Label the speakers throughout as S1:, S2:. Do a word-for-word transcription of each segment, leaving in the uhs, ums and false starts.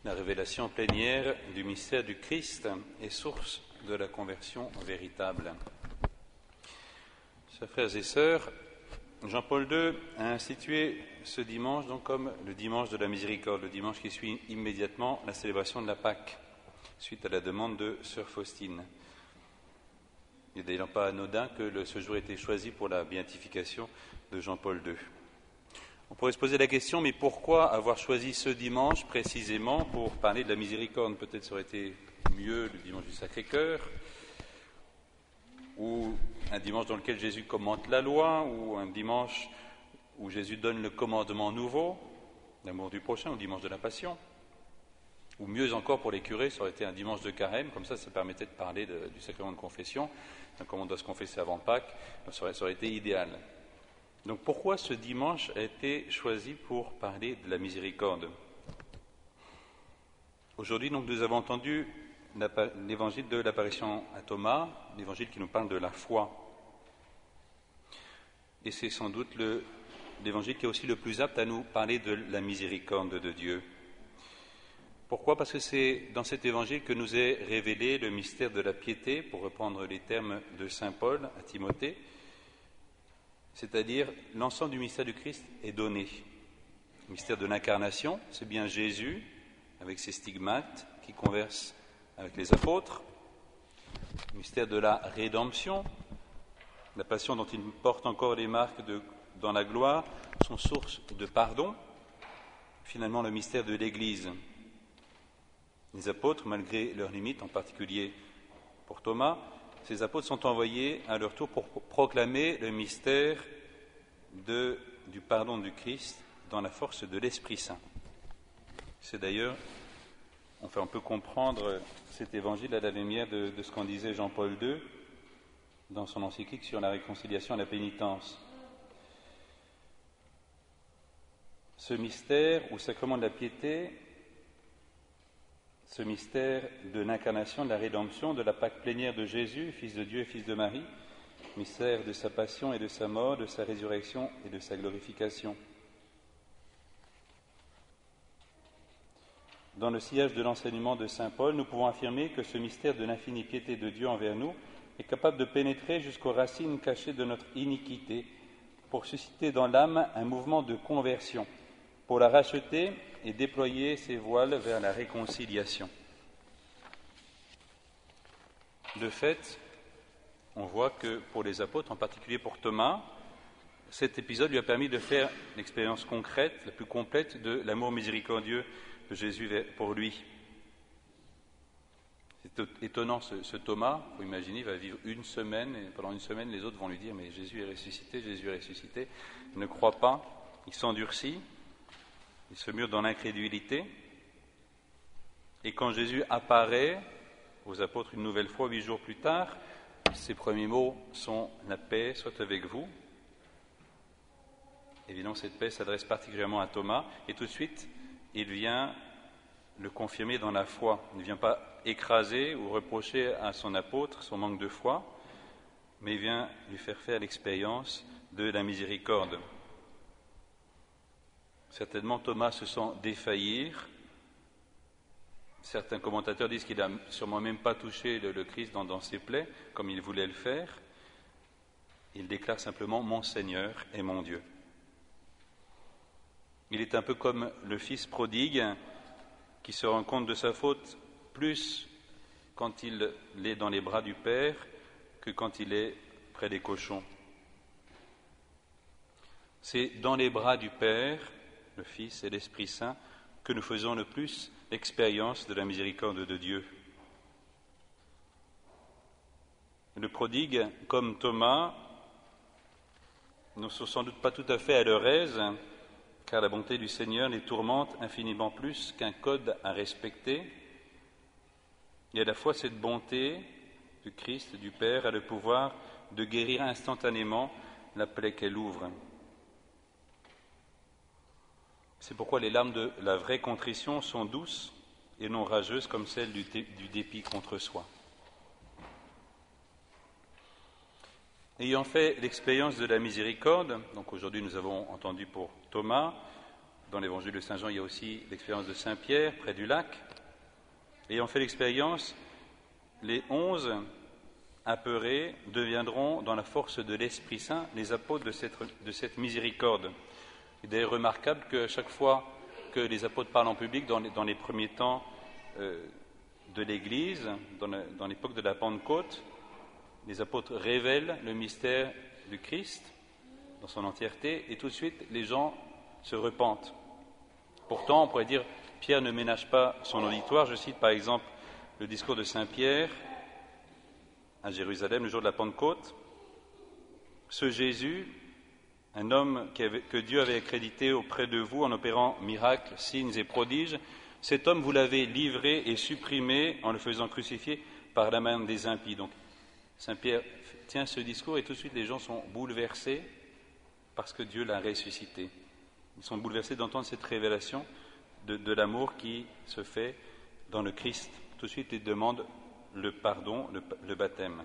S1: La révélation plénière du mystère du Christ est source de la conversion véritable. Chers frères et sœurs, Jean-Paul deux a institué ce dimanche donc comme le dimanche de la miséricorde, le dimanche qui suit immédiatement la célébration de la Pâque, suite à la demande de sœur Faustine. Il n'est d'ailleurs pas anodin que le, ce jour ait été choisi pour la béatification de Jean-Paul deux. On pourrait se poser la question, mais pourquoi avoir choisi ce dimanche précisément pour parler de la miséricorde? Peut-être ça aurait été mieux le dimanche du Sacré-Cœur, ou un dimanche dans lequel Jésus commente la loi, ou un dimanche où Jésus donne le commandement nouveau, l'amour du prochain, ou dimanche de la Passion. Ou mieux encore pour les curés, ça aurait été un dimanche de carême, comme ça, ça permettait de parler de, du sacrement de confession, comme on doit se confesser avant Pâques, ça aurait, ça aurait été idéal. Donc pourquoi ce dimanche a été choisi pour parler de la miséricorde? Aujourd'hui, donc, nous avons entendu l'évangile de l'apparition à Thomas, l'évangile qui nous parle de la foi. Et c'est sans doute le, l'évangile qui est aussi le plus apte à nous parler de la miséricorde de Dieu. Pourquoi? Parce que c'est dans cet évangile que nous est révélé le mystère de la piété, pour reprendre les termes de saint Paul à Timothée, c'est-à-dire l'ensemble du mystère du Christ est donné. Le mystère de l'incarnation, c'est bien Jésus, avec ses stigmates, qui converse avec les apôtres. Le mystère de la rédemption, la passion dont il porte encore les marques de, dans la gloire, sont source de pardon. Finalement, le mystère de l'Église. Les apôtres, malgré leurs limites, en particulier pour Thomas, ces apôtres sont envoyés à leur tour pour proclamer le mystère de, du pardon du Christ dans la force de l'Esprit Saint. C'est d'ailleurs, enfin, on peut comprendre cet évangile à la lumière de, de ce qu'en disait Jean-Paul deux dans son encyclique sur la réconciliation et la pénitence. Ce mystère, ou sacrement de la piété, ce mystère de l'incarnation, de la rédemption, de la Pâque plénière de Jésus, Fils de Dieu et Fils de Marie, mystère de sa passion et de sa mort, de sa résurrection et de sa glorification. Dans le sillage de l'enseignement de saint Paul, nous pouvons affirmer que ce mystère de l'infinie piété de Dieu envers nous est capable de pénétrer jusqu'aux racines cachées de notre iniquité pour susciter dans l'âme un mouvement de conversion, pour la racheter et déployer ses voiles vers la réconciliation. De fait, on voit que pour les apôtres, en particulier pour Thomas, cet épisode lui a permis de faire l'expérience concrète, la plus complète, de l'amour miséricordieux de Jésus pour lui. C'est étonnant, ce, ce Thomas, il faut imaginer, il va vivre une semaine, et pendant une semaine, les autres vont lui dire « mais Jésus est ressuscité, Jésus est ressuscité ». Il ne croit pas, il s'endurcit, il se mure dans l'incrédulité. Et quand Jésus apparaît aux apôtres une nouvelle fois, huit jours plus tard, ses premiers mots sont « la paix soit avec vous ». Évidemment, cette paix s'adresse particulièrement à Thomas, et tout de suite, il vient le confirmer dans la foi. Il ne vient pas écraser ou reprocher à son apôtre son manque de foi, mais il vient lui faire faire l'expérience de la miséricorde. Certainement, Thomas se sent défaillir. Certains commentateurs disent qu'il n'a sûrement même pas touché le, le Christ dans, dans ses plaies, comme il voulait le faire. Il déclare simplement « Mon Seigneur et mon Dieu ». Il est un peu comme le fils prodigue qui se rend compte de sa faute plus quand il est dans les bras du Père que quand il est près des cochons. C'est dans les bras du Père, le Fils et l'Esprit Saint, que nous faisons le plus l'expérience de la miséricorde de Dieu. Le prodigue, comme Thomas, ne sont sans doute pas tout à fait à leur aise, car la bonté du Seigneur les tourmente infiniment plus qu'un code à respecter. Et à la fois cette bonté du Christ, du Père, a le pouvoir de guérir instantanément la plaie qu'elle ouvre. C'est pourquoi les larmes de la vraie contrition sont douces et non rageuses comme celles du, dé, du dépit contre soi. Ayant fait l'expérience de la miséricorde, donc aujourd'hui nous avons entendu pour Thomas, dans l'évangile de Saint Jean, il y a aussi l'expérience de Saint Pierre, près du lac. Ayant fait l'expérience, les onze apeurés deviendront, dans la force de l'Esprit Saint, les apôtres de cette, de cette miséricorde. Il est d'ailleurs remarquable qu'à chaque fois que les apôtres parlent en public, dans les, dans les premiers temps euh, de l'Église, dans, le, dans l'époque de la Pentecôte, les apôtres révèlent le mystère du Christ dans son entièreté, et tout de suite, les gens se repentent. Pourtant, on pourrait dire, Pierre ne ménage pas son auditoire. Je cite par exemple le discours de Saint Pierre à Jérusalem, le jour de la Pentecôte. Ce Jésus, un homme qui avait, que Dieu avait accrédité auprès de vous en opérant miracles, signes et prodiges, cet homme vous l'avez livré et supprimé en le faisant crucifier par la main des impies. Donc, Saint Pierre tient ce discours et tout de suite les gens sont bouleversés parce que Dieu l'a ressuscité. Ils sont bouleversés d'entendre cette révélation de, de l'amour qui se fait dans le Christ. Tout de suite, ils demandent le pardon, le, le baptême.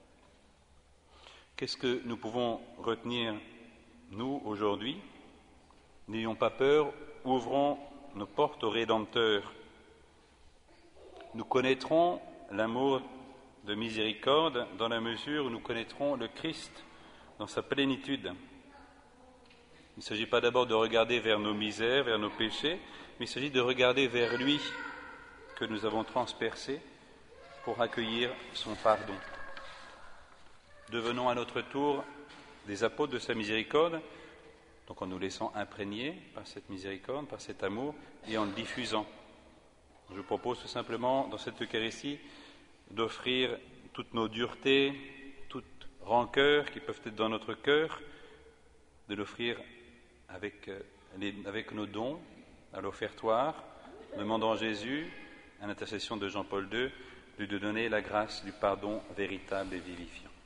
S1: Qu'est-ce que nous pouvons retenir, nous, aujourd'hui? N'ayons pas peur, ouvrons nos portes au Rédempteur. Nous connaîtrons l'amour de miséricorde dans la mesure où nous connaîtrons le Christ dans sa plénitude. Il ne s'agit pas d'abord de regarder vers nos misères, vers nos péchés, mais il s'agit de regarder vers lui que nous avons transpercé pour accueillir son pardon. Devenons à notre tour des apôtres de sa miséricorde, donc en nous laissant imprégner par cette miséricorde, par cet amour, et en le diffusant. Je vous propose tout simplement, dans cette Eucharistie, d'offrir toutes nos duretés, toutes rancœurs qui peuvent être dans notre cœur, de l'offrir avec, les, avec nos dons à l'offertoire, demandant à Jésus, à l'intercession de Jean-Paul deux, de lui donner la grâce du pardon véritable et vivifiant.